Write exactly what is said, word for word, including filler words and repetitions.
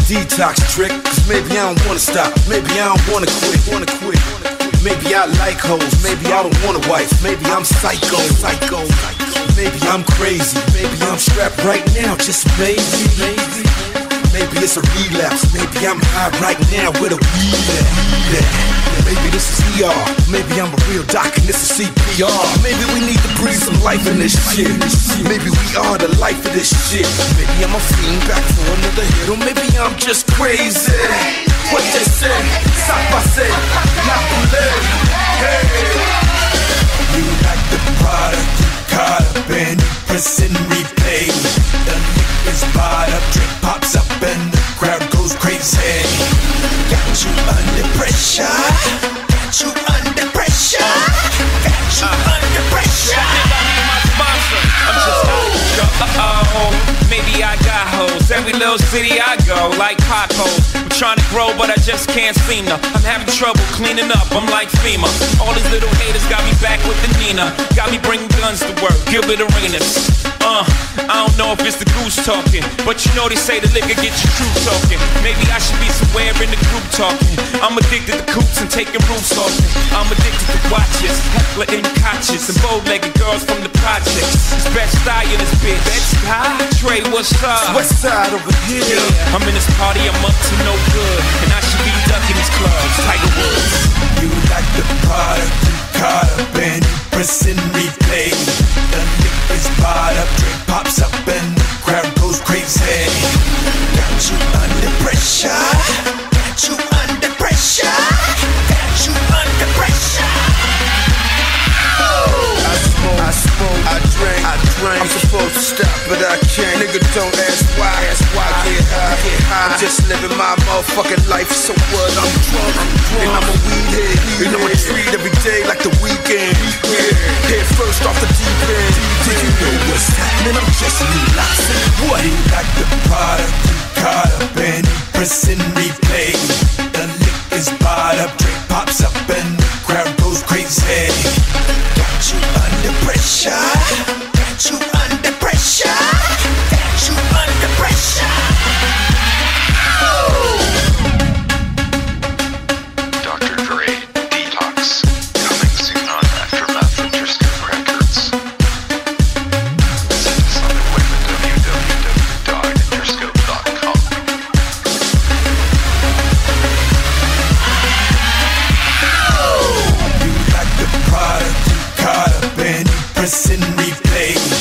detox trick. Cause maybe I don't wanna stop, maybe I don't wanna quit, wanna quit. Maybe I like hoes, maybe I don't want a wife. Maybe I'm psycho, psycho. Maybe I'm crazy, maybe I'm strapped right now, just maybe, maybe. Maybe it's a relapse, maybe I'm high right now with a weed at. Maybe this is E R, maybe I'm a real doc and this is C P R. Maybe we need to breathe some life in this shit. Maybe we are the life of this shit. Maybe I'm a fiend back for another hit, or maybe I'm just crazy. What they say, ça passe, not live. Hey, you like the product, you caught up in prison replay. The liquor's bought up, drink pops up and the crowd goes crazy. Got you under pressure, got you under pressure, got you uh, under pressure. My sponsor, I'm just uh-oh, maybe I got hoes. Every little city I go, like potholes. I'm trying to grow, but I just can't seem to. I'm having trouble cleaning up, I'm like FEMA. All these little haters got me back with the Nina. Got me bringing guns to work, Gilbert Arenas. Uh, I don't know if it's the goose talking, but you know they say the liquor gets your truth talking. Maybe I should be somewhere in the group talking. I'm addicted to coops and taking roofs off me. I'm addicted to watches, Heckler and Koches, and bow-legged girls from the projects. It's best style in this bitch. Best style? Trey, what's up? West side over here. Yeah, I'm in this party, I'm up to no good, and I should be ducking these clubs. Tiger Woods. You like the product, you caught up in prison replay. The liquor's bought up, drink pops up and the crowd goes crazy. Got you under pressure, got you under pressure, got you under pressure. I smoke, I smoke, I drink, I drink. I'm supposed to stop, but I can't. Nigga, don't ask why, ask why. I get high, I get high. I'm just living my motherfucking life. So what? I'm drunk, I'm drunk, and I'm a weed head. And I'm a treat every day like the weekend. Yeah, head first off the deep end. Do you know what's happening? I'm just relaxing. What? You like the product, you caught up in prison replay. The liquor's bought up, drink pops up, and the crowd goes crazy. Got you under pressure, got you under pressure, got you under pressure. Doctor Dre, Detox, coming soon on Aftermath Interscope Records. Visit us on the web at w w w dot interscope dot com. You like the product, you caught up in prison replay.